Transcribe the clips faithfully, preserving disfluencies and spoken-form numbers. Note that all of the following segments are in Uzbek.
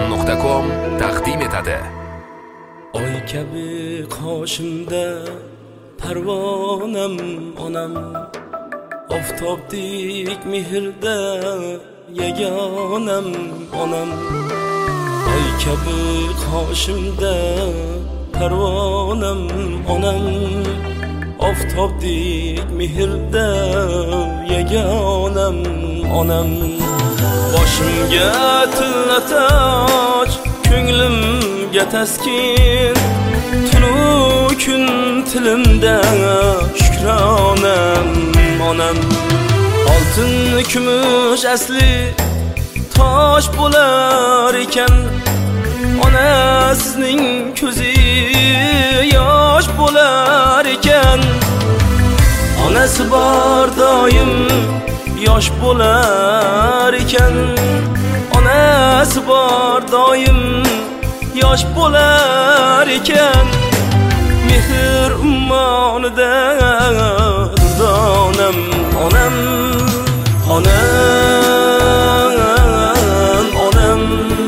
nuqta com taqdim etadi. Oy kabi qoshimda parvonam onam, oftobdek mehrda yagonam onam. Oy kabi qoshimda parvonam onam, oftobdek mehrda yagonam onam. Boshimga tilla toj, ko'nglimga taskin, tunu kun tilimda shukronam onam. Oltin kumush asli tosh bo'lar ekan, ona sizning ko'zi yosh bo'lar ekan. Onasi bor doim yosh bo'lar ekan, onasi bor doim yosh bo'lar ekan. Mehr ummonida durdonam onam, onam, onam.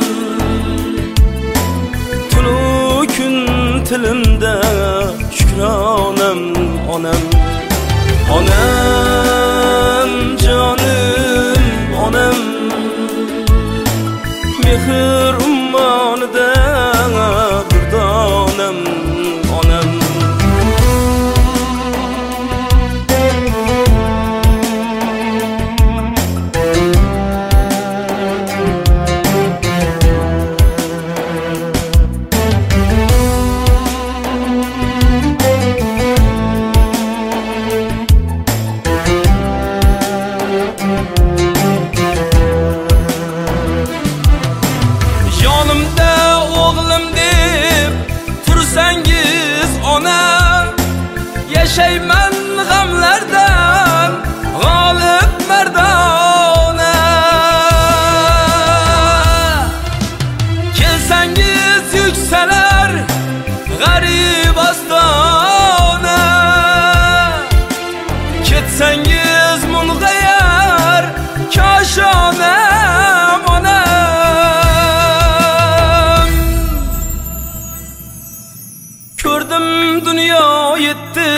Tunu kun tilimda shukronam onam, onam jonim onam. Mehr ummonida durdonam onam. Yonimda o'g'lim deb tursangiz ona, yashayman g'amlardan g'olib mardona. Kelsangiz yuksalar g'arib ostona, ketsangiz mung'ayar koshonam ona. Ko'rdim dunyo yetti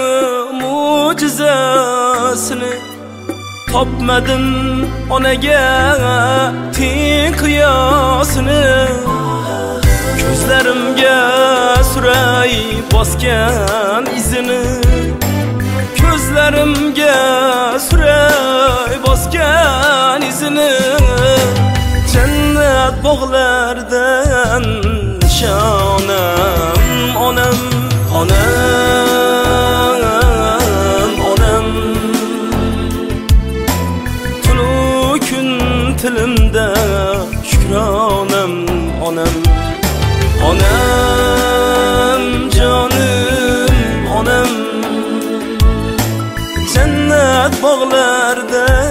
mo'jizasini, topmadim onaga teng qiyosini. Ko'zlarimga suray bosgan izini, ko'zlarimga suray bosgan izini. Jannat bog'laridan nishonam onam, onam, onam. Tunu kun tilimda shukronam onam, onam jonim onam. Jannat bog'larida